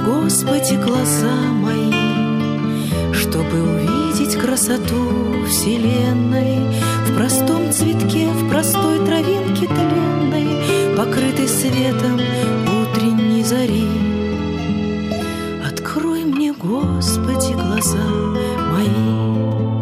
Господи, глаза мои, чтобы увидеть красоту вселенной в простом цветке, в простой травинке тленной, покрытой светом утренней зари. Открой мне, Господи, глаза мои.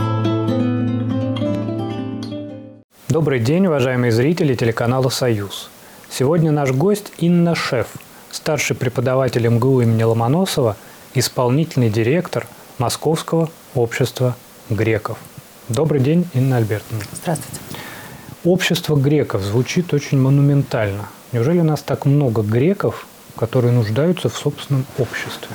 Добрый день, уважаемые зрители телеканала «Союз». Сегодня наш гость Инна Шеф, старший преподаватель МГУ имени Ломоносова, исполнительный директор Московского общества греков. Добрый день, Инна Альбертовна. Здравствуйте. Общество греков звучит очень монументально. Неужели у нас так много греков, которые нуждаются в собственном обществе?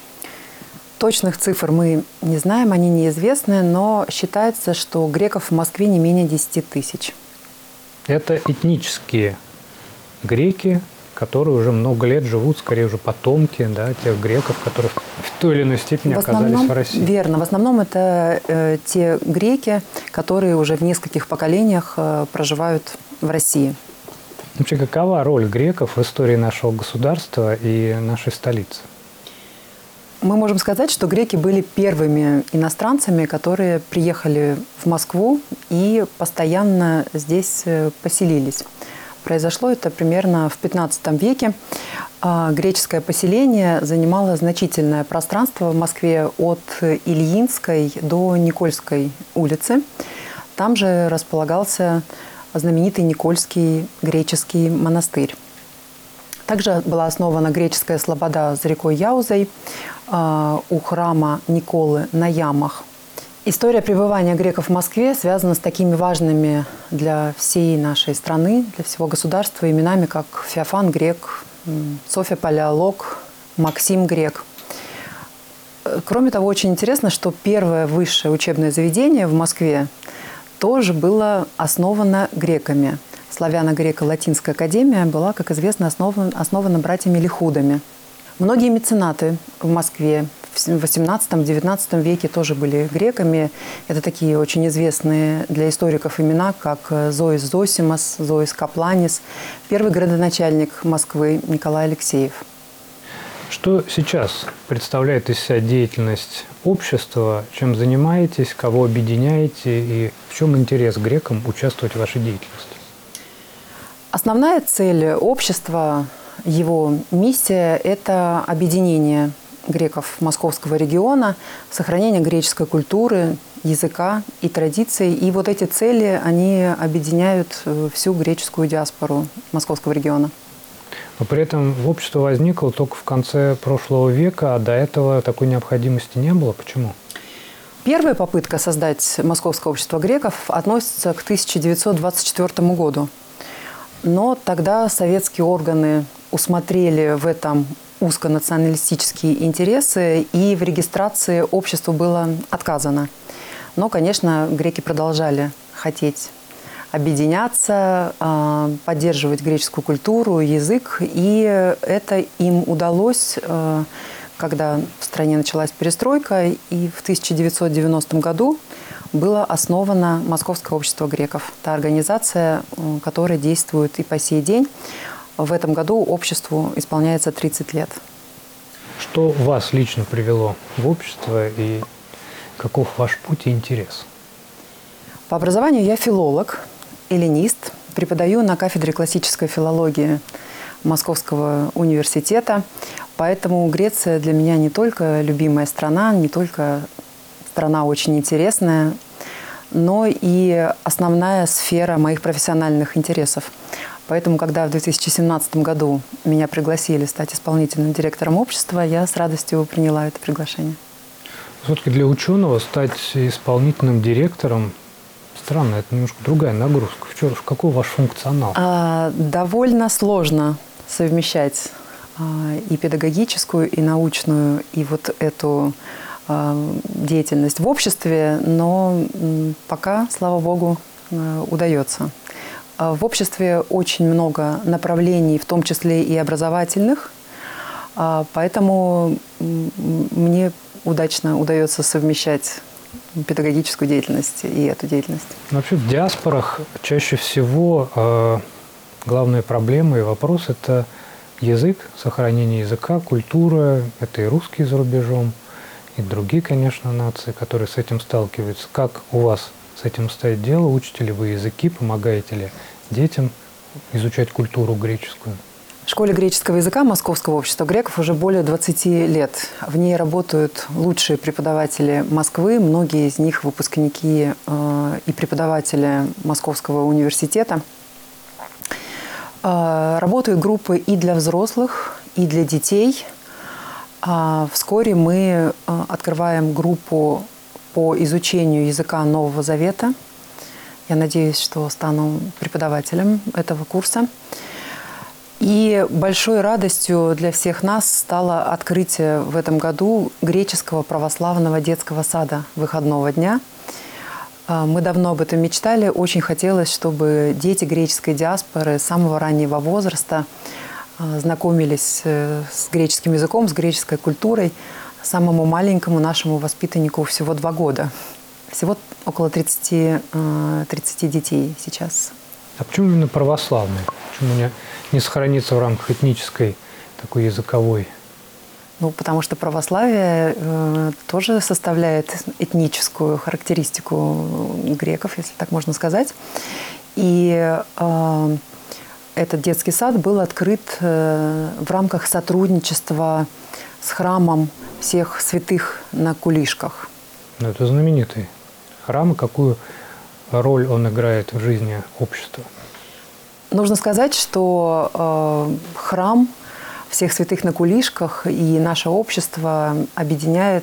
Точных цифр мы не знаем, они неизвестны, но считается, что греков в Москве не менее 10 тысяч. Это этнические греки, которые уже много лет живут, скорее уже потомки, да, тех греков, которые в той или иной степени оказались в России. Верно. В основном это те греки, которые уже в нескольких поколениях проживают в России. Вообще, какова роль греков в истории нашего государства и нашей столицы? Мы можем сказать, что греки были первыми иностранцами, которые приехали в Москву и постоянно здесь поселились. Произошло это примерно в XV веке. Греческое поселение занимало значительное пространство в Москве от Ильинской до Никольской улицы. Там же располагался знаменитый Никольский греческий монастырь. Также была основана греческая слобода за рекой Яузой у храма Николы на Ямах. История пребывания греков в Москве связана с такими важными для всей нашей страны, для всего государства именами, как Феофан Грек, Софья Палеолог, Максим Грек. Кроме того, очень интересно, что первое высшее учебное заведение в Москве тоже было основано греками. Славяно-греко-латинская академия была, как известно, основана братьями Лихудами. Многие меценаты в Москве в XVIII-XIX веке тоже были греками. Это такие очень известные для историков имена, как Зоис Зосимос, Зоис Капланис, первый градоначальник Москвы Николай Алексеев. Что сейчас представляет из себя деятельность общества? Чем занимаетесь, кого объединяете и в чем интерес грекам участвовать в вашей деятельности? Основная цель общества, его миссия – это объединение греков Московского региона, сохранение греческой культуры, языка и традиций. И вот эти цели, они объединяют всю греческую диаспору Московского региона. Но при этом общество возникло только в конце прошлого века, а до этого такой необходимости не было. Почему? Первая попытка создать Московское общество греков относится к 1924 году. Но тогда советские органы усмотрели в этом узконационалистические интересы, и в регистрации обществу было отказано. Но, конечно, греки продолжали хотеть объединяться, поддерживать греческую культуру, язык, и это им удалось, когда в стране началась перестройка, и в 1990 году было основано Московское общество греков. Та организация, которая действует и по сей день. В этом году обществу исполняется 30 лет. Что вас лично привело в общество и каков ваш путь и интерес? По образованию я филолог, эллинист. Преподаю на кафедре классической филологии Московского университета. Поэтому Греция для меня не только любимая страна, не только страна очень интересная, но и основная сфера моих профессиональных интересов. Поэтому, когда в 2017 году меня пригласили стать исполнительным директором общества, я с радостью приняла это приглашение. Все-таки для ученого стать исполнительным директором странно, это немножко другая нагрузка. Какой ваш функционал? Довольно сложно совмещать и педагогическую, и научную, и вот эту деятельность в обществе, но пока, слава богу, удается. В обществе очень много направлений, в том числе и образовательных, поэтому мне удачно удается совмещать педагогическую деятельность и эту деятельность. Вообще в диаспорах чаще всего главная проблема и вопрос – это язык, сохранение языка, культура, это и русские за рубежом, и другие, конечно, нации, которые с этим сталкиваются. Как у вас с этим стоит дело? Учите ли вы языки, помогаете ли детям изучать культуру греческую? В школе греческого языка Московского общества греков уже более 20 лет. В ней работают лучшие преподаватели Москвы, многие из них выпускники и преподаватели Московского университета. Работают группы и для взрослых, и для детей. Вскоре мы открываем группу по изучению языка Нового Завета. Я надеюсь, что стану преподавателем этого курса. И большой радостью для всех нас стало открытие в этом году греческого православного детского сада выходного дня. Мы давно об этом мечтали. Очень хотелось, чтобы дети греческой диаспоры с самого раннего возраста знакомились с греческим языком, с греческой культурой. Самому маленькому нашему воспитаннику всего 2 года. Всего около 30 детей сейчас. А почему именно православные? Почему не сохраниться в рамках этнической, такой языковой? Ну, потому что православие тоже составляет этническую характеристику греков, если так можно сказать. И этот детский сад был открыт в рамках сотрудничества с храмом всех святых на Кулишках. Ну, это знаменитый храм. Какую роль он играет в жизни общества? Нужно сказать, что храм всех святых на Кулишках и наше общество объединяет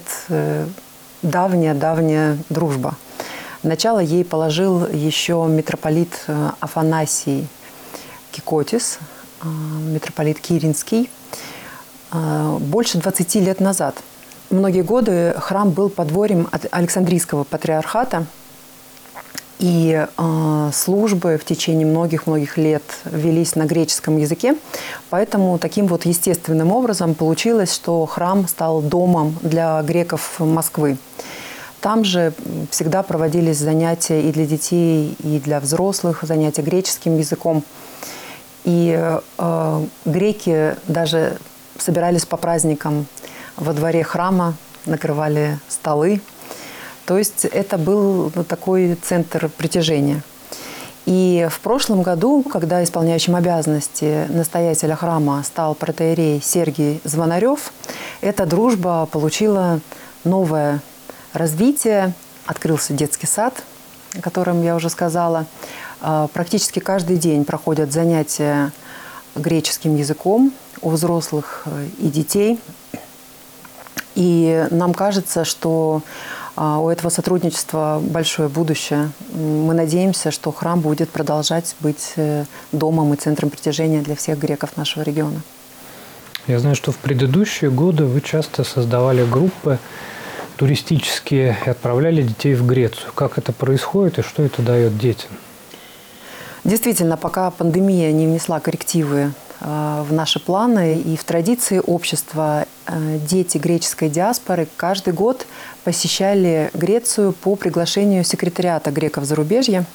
давняя дружба. Начало ей положил еще митрополит Афанасий Кикотис, митрополит Киринский, больше 20 лет назад. Многие годы храм был подворьем Александрийского патриархата, и службы в течение многих лет велись на греческом языке. Поэтому таким вот естественным образом получилось, что храм стал домом для греков Москвы. Там же всегда проводились занятия и для детей, и для взрослых, занятия греческим языком. И греки даже собирались по праздникам во дворе храма, накрывали столы. То есть это был такой центр притяжения. И в прошлом году, когда исполняющим обязанности настоятеля храма стал протоиерей Сергий Звонарев, эта дружба получила новое развитие. Открылся детский сад, о котором я уже сказала. Практически каждый день проходят занятия греческим языком у взрослых и детей. И нам кажется, что у этого сотрудничества большое будущее. Мы надеемся, что храм будет продолжать быть домом и центром притяжения для всех греков нашего региона. Я знаю, что в предыдущие годы вы часто создавали группы туристические и отправляли детей в Грецию. Как это происходит и что это дает детям? Действительно, пока пандемия не внесла коррективы в наши планы и в традиции общества, дети греческой диаспоры каждый год посещали Грецию по приглашению секретариата греков зарубежья.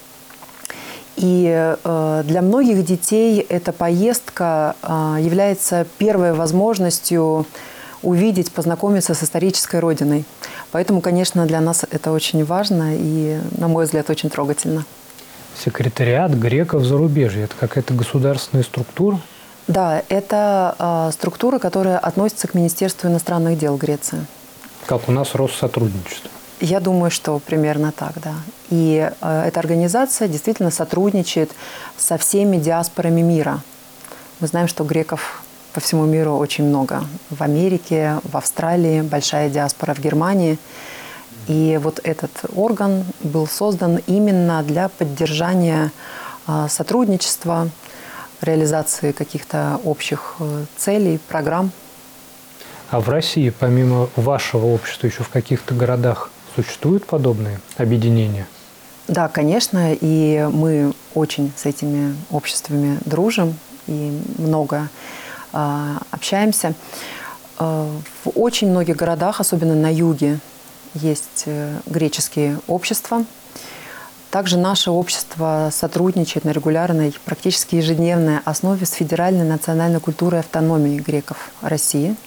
И для многих детей эта поездка является первой возможностью увидеть, познакомиться с исторической родиной. Поэтому, конечно, для нас это очень важно и, на мой взгляд, очень трогательно. Секретариат греков зарубежья – это какая-то государственная структура? Да, это структура, которая относится к Министерству иностранных дел Греции. Как у нас Россотрудничество? Я думаю, что примерно так, да. И эта организация действительно сотрудничает со всеми диаспорами мира. Мы знаем, что греков по всему миру очень много. В Америке, в Австралии, большая диаспора в Германии. И вот этот орган был создан именно для поддержания сотрудничества, реализации каких-то общих целей, программ. А в России, помимо вашего общества, еще в каких-то городах существуют подобные объединения? Да, конечно, и мы очень с этими обществами дружим и много общаемся. В очень многих городах, особенно на юге, есть греческие общества. Также наше общество сотрудничает на регулярной, практически ежедневной основе с Федеральной национальной культурой и автономией греков России.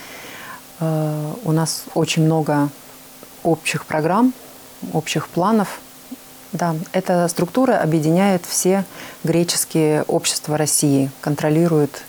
У нас очень много общих программ, общих планов. Да, эта структура объединяет все греческие общества России, контролирует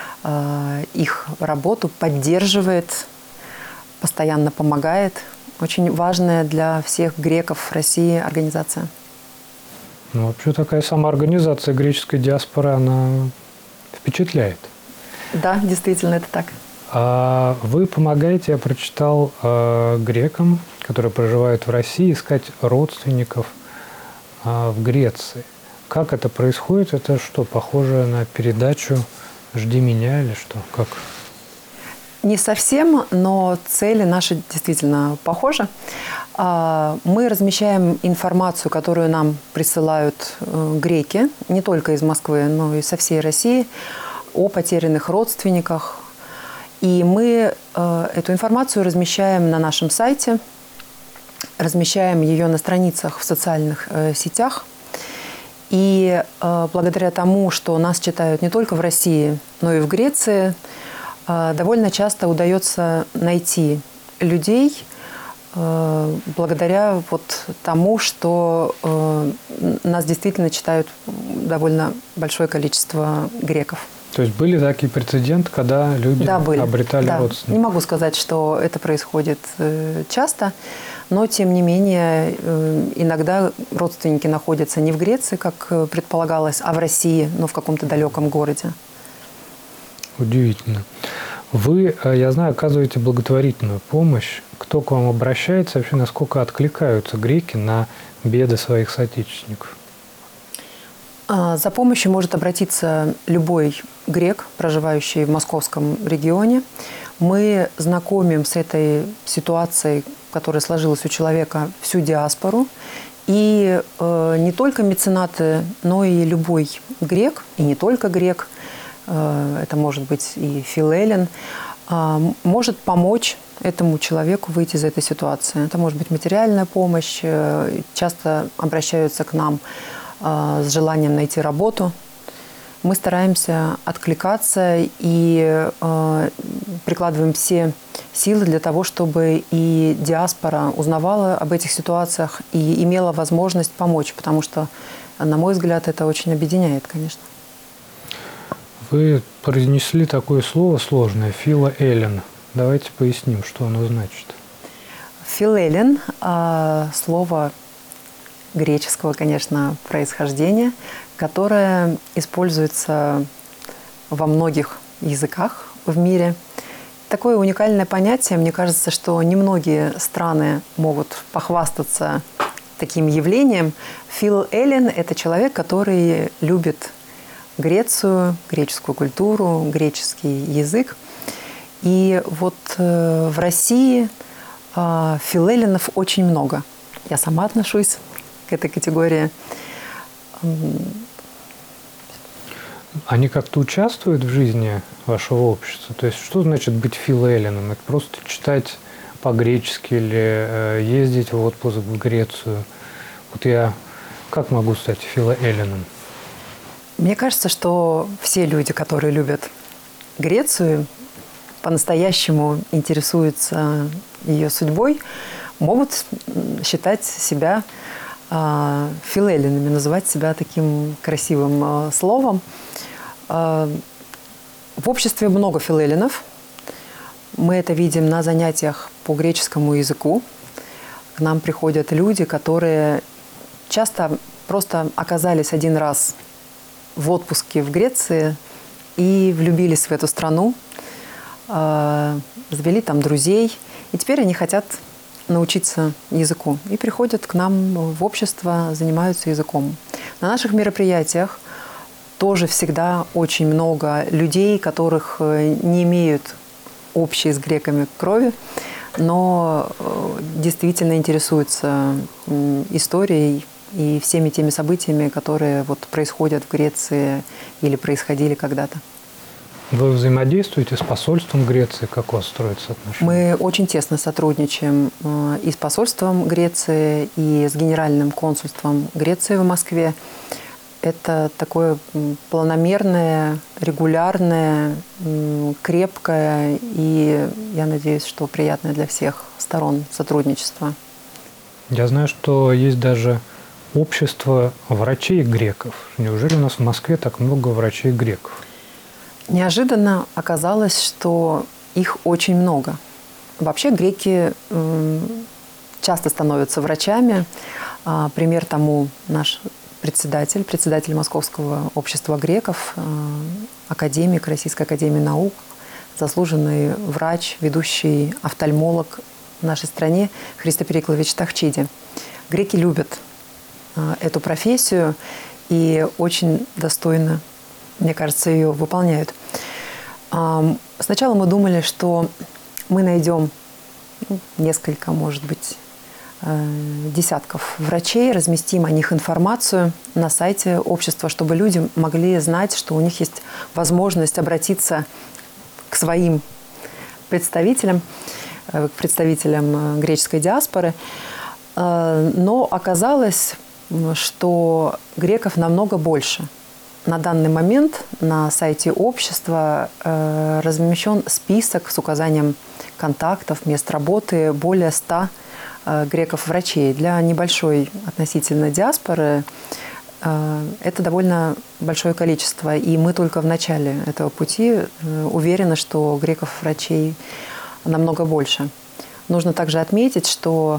их работу, поддерживает, постоянно помогает. Очень важная для всех греков России организация. Ну, вообще такая самоорганизация греческой диаспоры, она впечатляет. Да, действительно, это так. А вы помогаете, я прочитал, грекам, которые проживают в России, искать родственников в Греции. Как это происходит? Это что, похоже на передачу «Жди меня» или что? Как? Не совсем, но цели наши действительно похожи. Мы размещаем информацию, которую нам присылают греки, не только из Москвы, но и со всей России, о потерянных родственниках. И мы эту информацию размещаем на нашем сайте, размещаем ее на страницах в социальных сетях. И благодаря тому, что нас читают не только в России, но и в Греции, довольно часто удается найти людей благодаря вот тому, что нас действительно читают довольно большое количество греков. То есть были такие прецеденты, когда люди обретали родственников? Не могу сказать, что это происходит часто, но тем не менее иногда родственники находятся не в Греции, как предполагалось, а в России, но в каком-то далеком городе. Удивительно. Вы, я знаю, оказываете благотворительную помощь. Кто к вам обращается? Вообще, насколько откликаются греки на беды своих соотечественников? За помощью может обратиться любой грек, проживающий в московском регионе. Мы знакомим с этой ситуацией, которая сложилась у человека, всю диаспору. И не только меценаты, но и любой грек, и не только грек, это может быть и Филеллин, может помочь этому человеку выйти из этой ситуации. Это может быть материальная помощь. Часто обращаются к нам с желанием найти работу. Мы стараемся откликаться и прикладываем все силы для того, чтобы и диаспора узнавала об этих ситуациях и имела возможность помочь, потому что, на мой взгляд, это очень объединяет, конечно. Вы произнесли такое слово сложное – филоэллин. Давайте поясним, что оно значит. Филеллин – слово греческого, конечно, происхождения, которое используется во многих языках в мире. Такое уникальное понятие, мне кажется, что немногие страны могут похвастаться таким явлением. Филеллин – это человек, который любит Грецию, греческую культуру, греческий язык. И вот в России филеллинов очень много. Я сама отношусь к этой категории. Они как-то участвуют в жизни вашего общества? То есть что значит быть филеллином? Это просто читать по-гречески или ездить в отпуск в Грецию? Вот я как могу стать филоэллином? Мне кажется, что все люди, которые любят Грецию, по-настоящему интересуются ее судьбой, могут считать себя филеллинами, называть себя таким красивым словом. В обществе много филеллинов. Мы это видим на занятиях по греческому языку. К нам приходят люди, которые часто просто оказались один раз в отпуске в Греции и влюбились в эту страну, завели там друзей, и теперь они хотят научиться языку и приходят к нам в общество, занимаются языком. На наших мероприятиях тоже всегда очень много людей, которых не имеют общей с греками крови, но действительно интересуются историей и всеми теми событиями, которые вот происходят в Греции или происходили когда-то. Вы взаимодействуете с посольством Греции? Как у вас строятся отношения? Мы очень тесно сотрудничаем и с посольством Греции, и с Генеральным консульством Греции в Москве. Это такое планомерное, регулярное, крепкое и, я надеюсь, что приятное для всех сторон сотрудничество. Я знаю, что есть даже общество врачей-греков. Неужели у нас в Москве так много врачей-греков? Неожиданно оказалось, что их очень много. Вообще греки часто становятся врачами. Пример тому наш председатель Московского общества греков, академик Российской академии наук, заслуженный врач, ведущий офтальмолог в нашей стране Христо Периклович Тахчиди. Греки любят эту профессию и очень достойно, мне кажется, ее выполняют. Сначала мы думали, что мы найдем несколько, может быть, десятков врачей, разместим о них информацию на сайте общества, чтобы люди могли знать, что у них есть возможность обратиться к своим представителям, к представителям греческой диаспоры. Но оказалось, что греков намного больше. На данный момент на сайте общества размещен список с указанием контактов, мест работы более 100 греков-врачей. Для небольшой относительно диаспоры это довольно большое количество. И мы только в начале этого пути уверены, что греков-врачей намного больше. Нужно также отметить, что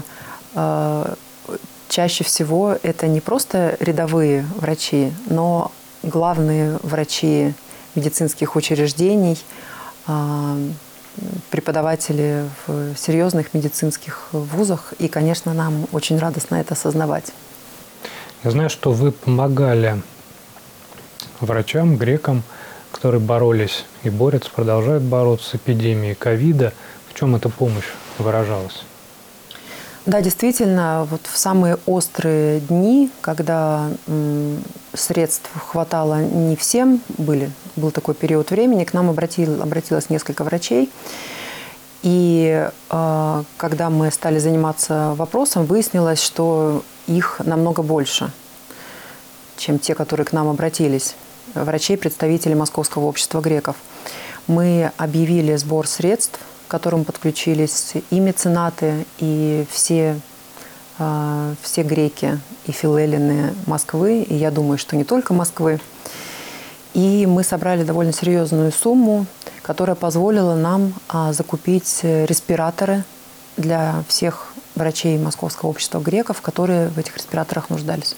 чаще всего это не просто рядовые врачи, но главные врачи медицинских учреждений, преподаватели в серьезных медицинских вузах. И, конечно, нам очень радостно это осознавать. Я знаю, что вы помогали врачам, грекам, которые боролись и борются, продолжают бороться с эпидемией ковида. В чем эта помощь выражалась? Да, действительно, вот в самые острые дни, когда средств хватало не всем, был такой период времени, к нам обратилось несколько врачей. И когда мы стали заниматься вопросом, выяснилось, что их намного больше, чем те, которые к нам обратились. Врачей, представители Московского общества греков. Мы объявили сбор средств, к которым подключились и меценаты, и все греки и филеллины Москвы, и я думаю, что не только Москвы. И мы собрали довольно серьезную сумму, которая позволила нам закупить респираторы для всех врачей Московского общества греков, которые в этих респираторах нуждались.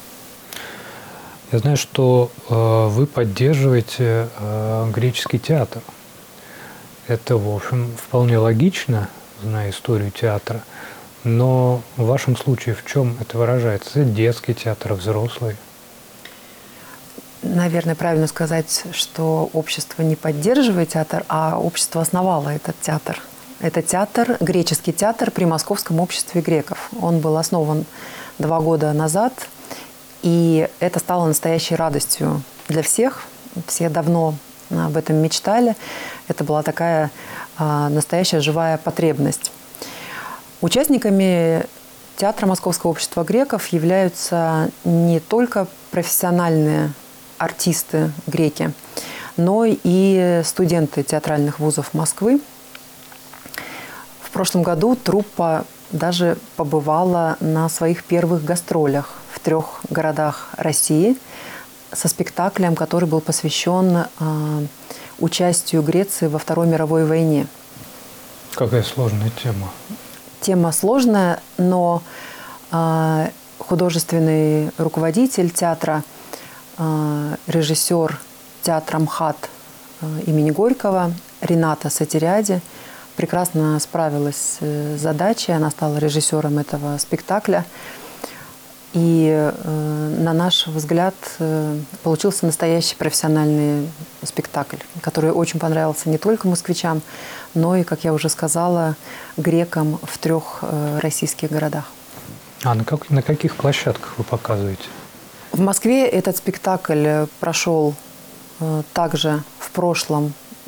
Я знаю, что вы поддерживаете греческий театр. Это, в общем, вполне логично, зная историю театра. Но в вашем случае в чем это выражается? Детский театр, взрослый? Наверное, правильно сказать, что общество не поддерживает театр, а общество основало этот театр. Это театр, греческий театр при Московском обществе греков. Он был основан 2 года назад, и это стало настоящей радостью для всех. Все давно об этом мечтали. Это была такая настоящая живая потребность. Участниками театра Московского общества греков являются не только профессиональные артисты греки, но и студенты театральных вузов Москвы. В прошлом году труппа даже побывала на своих первых гастролях в 3 городах России со спектаклем, который был посвящен участию Греции во Второй мировой войне. Какая сложная тема. Тема сложная, но художественный руководитель театра, режиссер театра МХАТ имени Горького Рената Сатиряди прекрасно справилась с задачей. Она стала режиссером этого спектакля. И, на наш взгляд, получился настоящий профессиональный спектакль, который очень понравился не только москвичам, но и, как я уже сказала, грекам в 3 российских городах. А на каких площадках вы показываете? В Москве этот спектакль прошел также в прошлом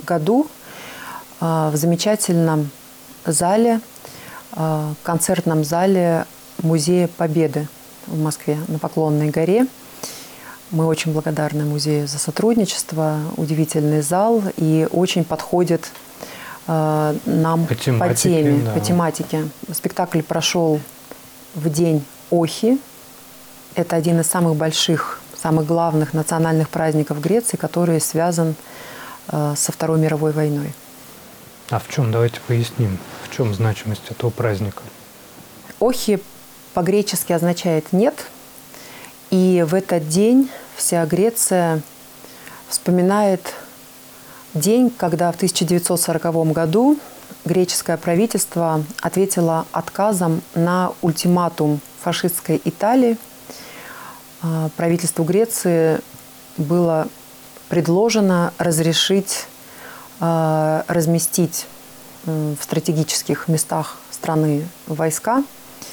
году в замечательном зале, концертном зале Музея Победы в Москве на Поклонной горе. Мы очень благодарны музею за сотрудничество, удивительный зал и очень подходит нам по теме, да. по тематике. Спектакль прошел в день Охи. Это один из самых больших, самых главных национальных праздников Греции, который связан со Второй мировой войной. А в чем, давайте поясним, в чем значимость этого праздника? Охи по-гречески означает «нет». И в этот день вся Греция вспоминает день, когда в 1940 году греческое правительство ответило отказом на ультиматум фашистской Италии. Правительству Греции было предложено разрешить разместить в стратегических местах страны войска.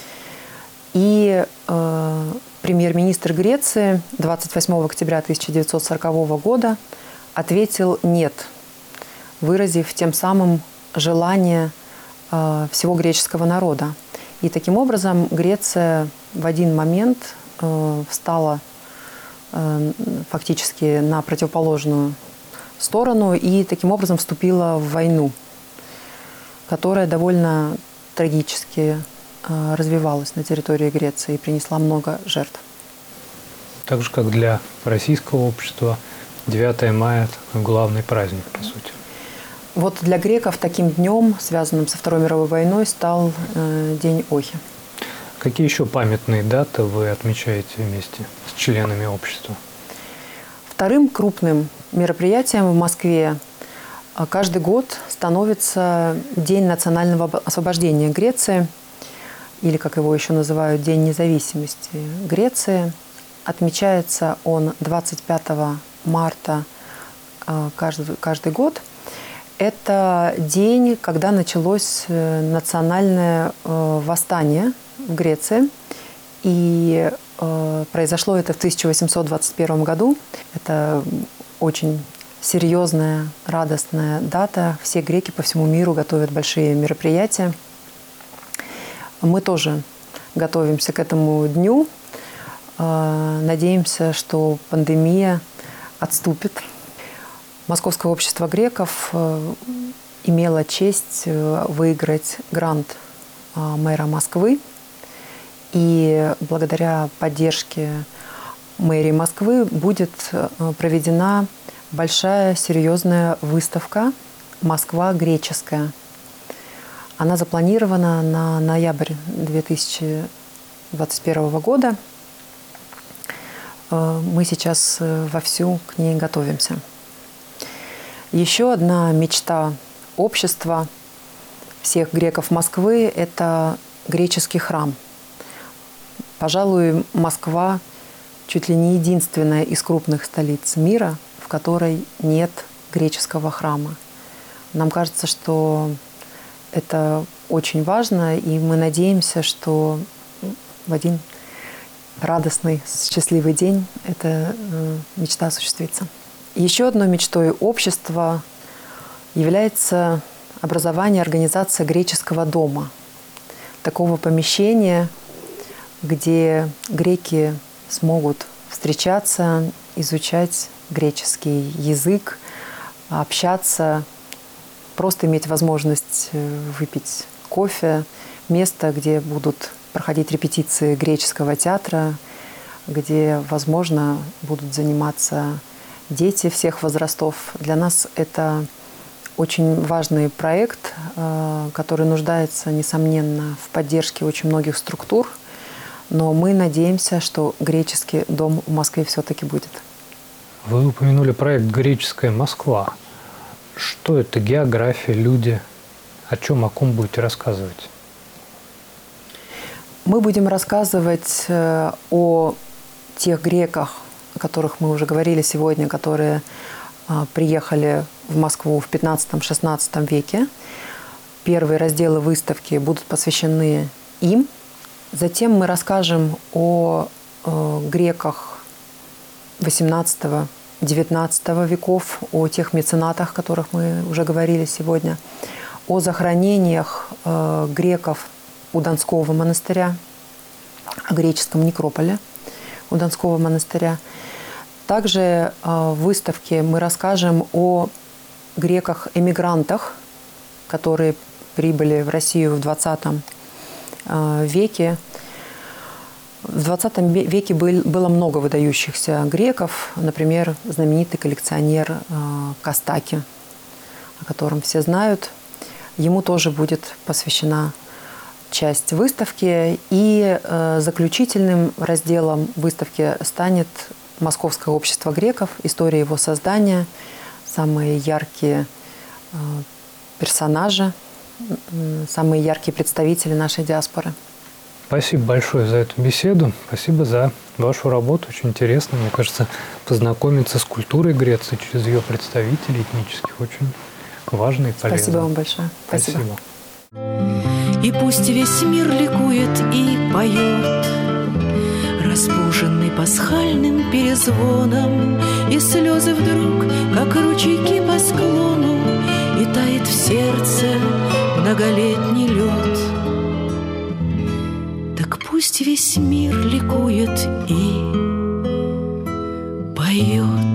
И премьер-министр Греции 28 октября 1940 года ответил «нет», выразив тем самым желание всего греческого народа. И таким образом Греция в один момент встала фактически на противоположную сторону и таким образом вступила в войну, которая довольно трагически развивалась на территории Греции и принесла много жертв. Так же, как для российского общества, 9 мая – это главный праздник, по сути. Вот для греков таким днем, связанным со Второй мировой войной, стал День Охи. Какие еще памятные даты вы отмечаете вместе с членами общества? Вторым крупным мероприятием в Москве каждый год становится День национального освобождения Греции, или, как его еще называют, День независимости Греции. Отмечается он 25 марта каждый год. Это день, когда началось национальное восстание в Греции. И произошло это в 1821 году. Это очень серьезная, радостная дата. Все греки по всему миру готовят большие мероприятия. Мы тоже готовимся к этому дню. Надеемся, что пандемия отступит. Московское общество греков имело честь выиграть грант мэра Москвы. И благодаря поддержке мэрии Москвы будет проведена большая серьезная выставка «Москва греческая». Она запланирована на ноябрь 2021 года. Мы сейчас вовсю к ней готовимся. Еще одна мечта общества всех греков Москвы – это греческий храм. Пожалуй, Москва чуть ли не единственная из крупных столиц мира, в которой нет греческого храма. Нам кажется, что это очень важно, и мы надеемся, что в один радостный, счастливый день эта мечта осуществится. Еще одной мечтой общества является образование, организация греческого дома. Такого помещения, где греки смогут встречаться, изучать греческий язык, общаться, просто иметь возможность выпить кофе, место, где будут проходить репетиции греческого театра, где, возможно, будут заниматься дети всех возрастов. Для нас это очень важный проект, который нуждается, несомненно, в поддержке очень многих структур, но мы надеемся, что греческий дом в Москве все-таки будет. Вы упомянули проект «Греческая Москва». Что это? География, люди? О ком будете рассказывать? Мы будем рассказывать о тех греках, о которых мы уже говорили сегодня, которые приехали в Москву в XV-XVI веке. Первые разделы выставки будут посвящены им. Затем мы расскажем о греках XVIII XIX веков, о тех меценатах, о которых мы уже говорили сегодня, о захоронениях греков у Донского монастыря, о греческом некрополе у Донского монастыря. Также в выставке мы расскажем о греках-эмигрантах, которые прибыли в Россию в XX веке. В XX веке было много выдающихся греков, например, знаменитый коллекционер Костаки, о котором все знают. Ему тоже будет посвящена часть выставки. И заключительным разделом выставки станет Московское общество греков, история его создания, самые яркие персонажи, самые яркие представители нашей диаспоры. Спасибо большое за эту беседу. Спасибо за вашу работу. Очень интересно, мне кажется, познакомиться с культурой Греции через ее представителей этнических. Очень важно и полезно. Спасибо вам большое. Спасибо. И пусть весь мир ликует и поет, разбуженный пасхальным перезвоном, и слезы вдруг, как ручейки по склону, и тает в сердце многолетний лед. Так пусть весь мир ликует и поет.